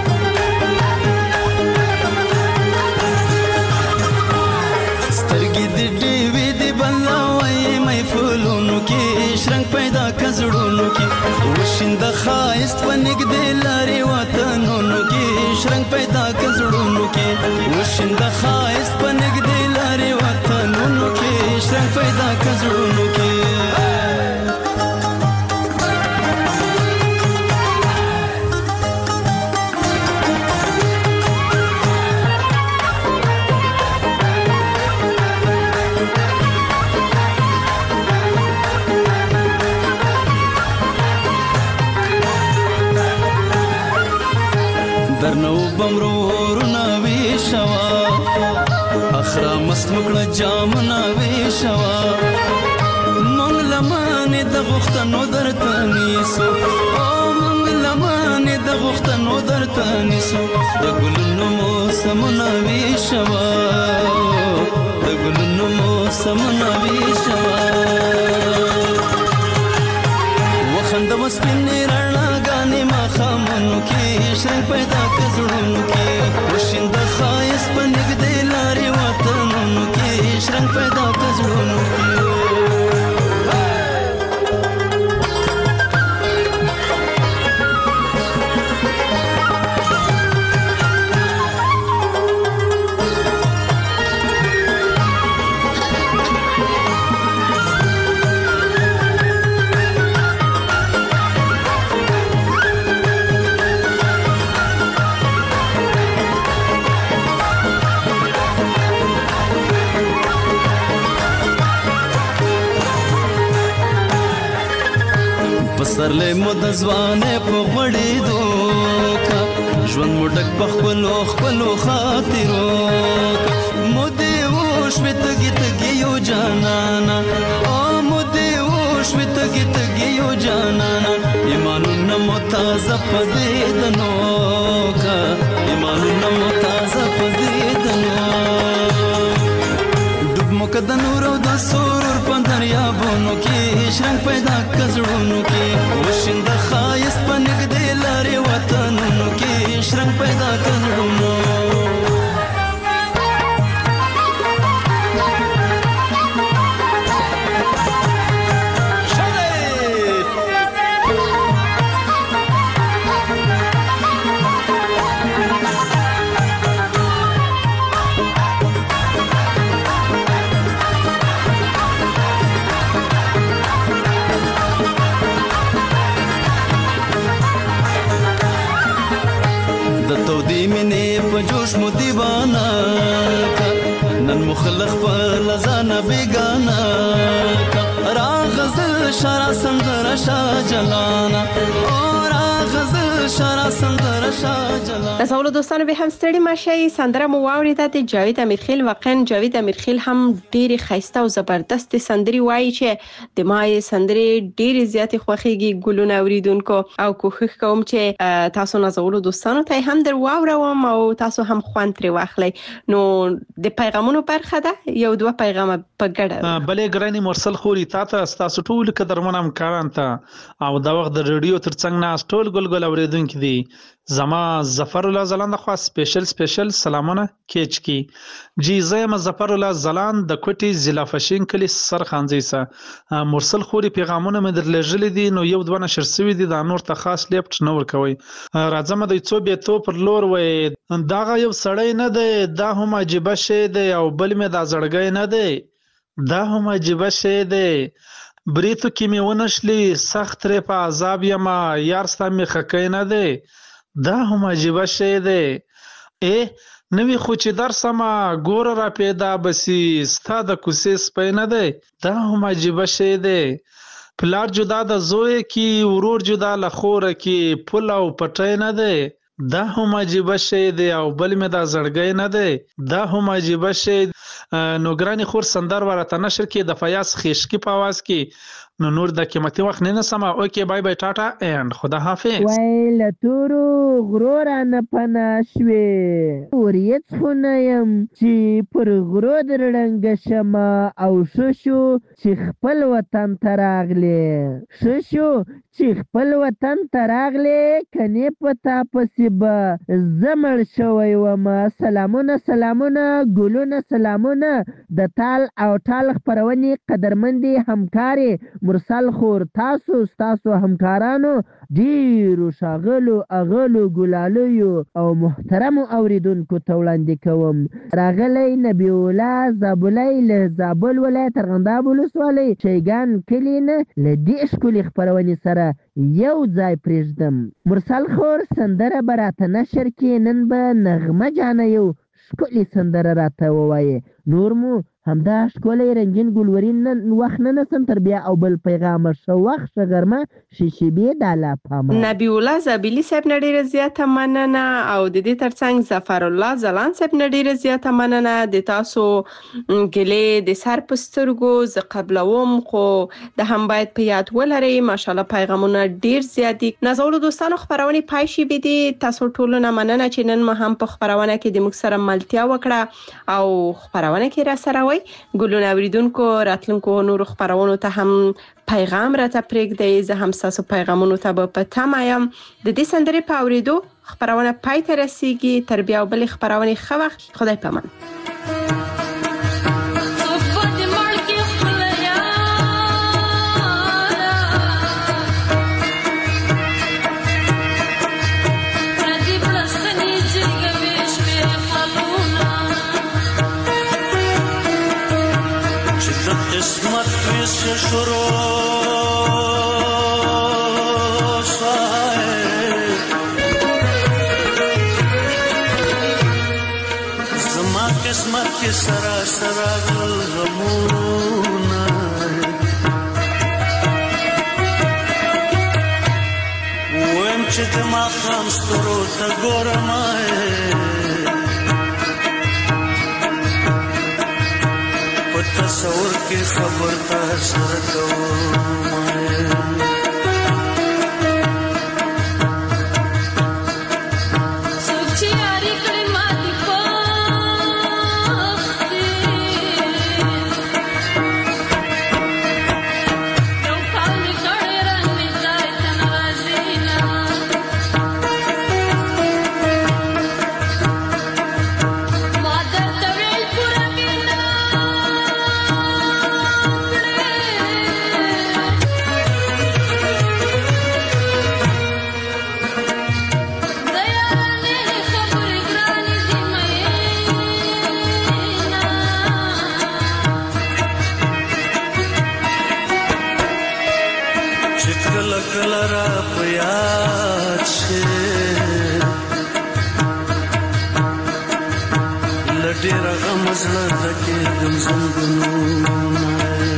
سترګې د ډېوې د بلاوي مې فولونو کې شرنګ پیدا کزړونو کې وشینده خایست په نګدې لارې وطنونو کې شرنګ پیدا کزړونو کې وشینده خایست په نګدې لارې وطنونو کې شرنګ پیدا کزړونو کې درنو بمرورنا ویشوا اخرا مسلوکړه جامنا ویشوا مونږ لمانه د غختنو درته نیسو او مونږ لمانه د غختنو درته نیسو د ګلونو موسمنا ویشوا د ګلونو موسمنا ویشوا وخند مسپنې رڼا غانې ما خامونو کې شرنګ پیدا کزړونو کې وشینده خایست په نګدې لارې وطنونو کې شرنګ پیدا کزړونو کې پسرلې مو د ځوانې په غوړې دوکا ژوند مو ډک په خپلو خپلو خاطرو مو دې وشوې تږي تږي یو جانانا او مو دې وشوې تږي تږي یو جانانا ایمانونه مو تازه په دې دنو کا ایمانونه مو تازه په دې دنو ډوب مو که د نور او د سرور په دریابونو کې شرنګ پیدا کزړونو کې وشینده خایست په نګدې لارې وطنونو کې شرنګ پیدا کزړونو په جوش مو دیوانا نن مخلخ په لزانه بیگانا را غزل شارع سندر شا جلانا اور غزل شارع سندر شا جلانا. تاسو دوستانو به هم ستړي ماشي سندره مو واوریده د جاوید امیرخیل. واقعا جاوید امیرخیل هم ډېری خیسته او زبردست سندري وایي چې د مای سندري ډېری زیاتې خوخيږي ګلونه اوریدونکو او کوښښ کوم چې تاسو نازولو دوستانو ته هم در واوروم او تاسو هم خوند ترې واخلئ. نو د پیغامونو برخه ده یو دوه پیغام په ګډه. بلې ګرانی مرسل خوري تاسو تاسو ټول قدرمن همکاران ته او دا وخت د ریډیو ترڅنګ نه ټول ګلګل اورید اوریدونکو دي زما ظفر الله ځلاند خوا سپیشل سپیشل سلامونه کیچ کی جی زه ظفر الله ځلاند د کوټي ضلع فشین کلی سرخانځي سه مرسل خوري پیغامونه مې درلېږلي دي نو یو دوه نشر سوي دي دا نور ته خاص لیفټ نه ورکوي راځم د څو بیتو پر لور وې داغه یو سړی نه دی دا هم عجیبه شی دی او بل مې دا زړګی نه دی دا هم عجیبه شی دی بریتو کې مې ونشلی سخت ترې په عذاب یما یار ستا مې خکی نه دی دا هم عجیبه شی دی ای نوی خو چې درسمه ګوره را پیدا بسی ستا د کوسې سپی نه دی دا هم عجیبه شی دی پلار جدا د زوی کی ورور جدا له خوره کی پل او پټی نه دی دا هم عجیبه شی دی او بل مې دا زړګی نه دی دا هم عجیبه شی نو ګرانی خور سندر ورته نشر کې د فیاض خیشکی په आवाज کې نو نور د قیمتي وخت نه نسمه اوکې بای بای ټاټا اند خدا حافظ وای له تورو غرو رانه پناه شوې وریځ خو نه یم چې پر غرو درړنګه شمه او ښه شو چې خپل وطن ته راغلې ښه شو چې خپل وطن ته راغلې کنې په تا پسې به زه مړ شوی ومه سلامونه سلامونه ګلونه سلامونه د تال او ټال خپرونې قدرمندې همکارې مرسل خور تاسو ستاسو همکارانو ډیرو ښاغلو اغلو ګلالیو او محترمو اوریدونکو ته وړاندې کوم راغلی نبی الله زابلی له زابل ولایت ارغنداب ولسوالۍ شیګان کلي نه له دې ښکلې خپرونې سره یو ځای پرېږدم مرسل خور سندره به راته نشر کې نن به نغمه جانه یو ښکلې سندره راته ووایې نور مو همدا ښکلی رنګین ګلورین نن وخت نه نسم تر بیا او بل پیغامه ښه وخت ښه غرمه ښې شیبې د الله پامه نبی الله زابلي صاحب نه ډېره زیاته مننه او د دې ترڅنګ ظفر الله ځلاند صاحب نه ډېره زیاته مننه د تاسو ګلې د سر په سترګو زه قبلوم خو د هم باید په یاد ولرئ ماشاءالله پیغامونه ډېر زیات دي نازولو دوستانو خپرونې پای شوې دي تاسو ټولو نه مننه چې نن مو هم په خپرونه کې د موږ سره ملتیا وکړه او خپرونه کې را سره وئ ګلونه اوریدونکو راتلونکو نورو خپرونو ته هم پیغام راته پرېږدئ زه هم ستاسو پیغامونو ته به په تمه یم د دې سندرې په اورېدو خپرونه پای ته رسیږي تر بیا بلې خپرونې ښه وخت خدای پامان قسمت پیش شروع زما قسمت کی سرا سرا گل غمونا ویم چې دما خام سترو تا گورم تصور کی خبر تا سر کوم سوچي یاري کړي ماتي پختي نو پاوني کړي رنګ ځای تنازي نه مادر تویل پورا کینا کلرا پیاد شي لډې رغم زړه تکي دم زنګونو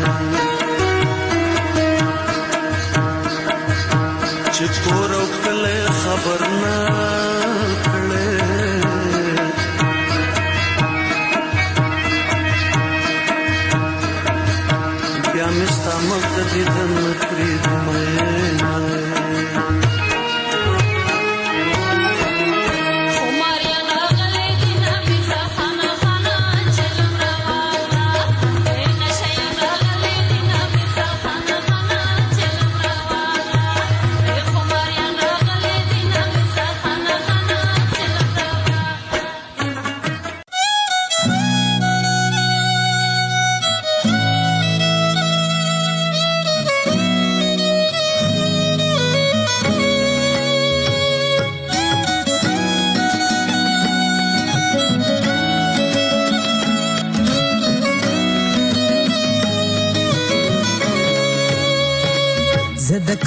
چې کور او کله خبر نه کړې بیا مستا مخ دې دن پرې مې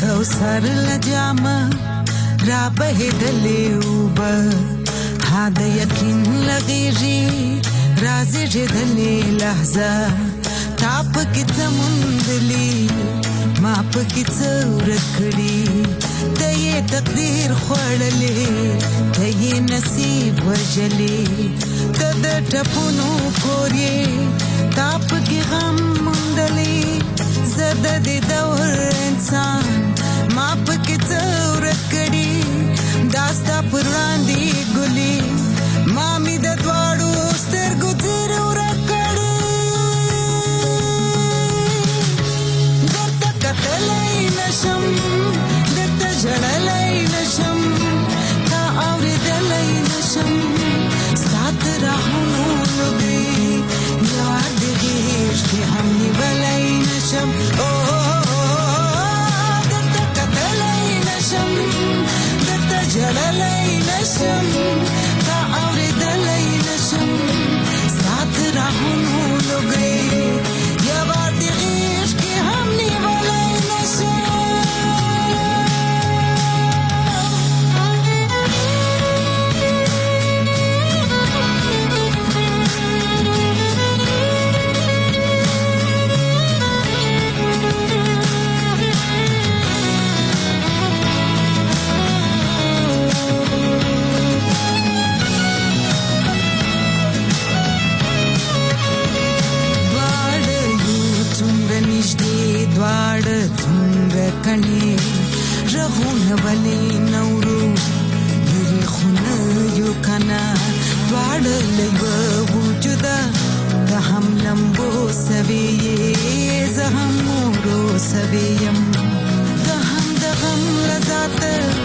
کوثر لجامه را بهدلې اوبه ها د یقین لغېږي رازېږېدلې لحظه تا پکې څه موندلي ما پکې څه ورک کړي ته یې تقدیر خوړلې ته یې نصیب وژلې ته د ټپونو کور یې تا پکې غم موندلې زه د دې دور انسان ما پکې څه ورک کړي دا ستا پر وړاندې ګلې ما مې د دواړو سترګو څېر ورک کړي درته کتلی نشم درته ژړلی نشم تا اورېدلی نشم ستا د راهونو لوګې یوه د غېږ کې هم نیولی نشم درته کتلی نشم درته ژړلی نشم تا اورېدلی نشم ستا د راهونو لوګې یوه د غېږ کې هم نیولی نشم دواړه څومره کڼې رغونه ولې نورو لرې خو نه یو که نه دواړه له یوه وجوده ته هم لمبو سوې یې زه هم مورو سوې یم ته هم د غم له ذاته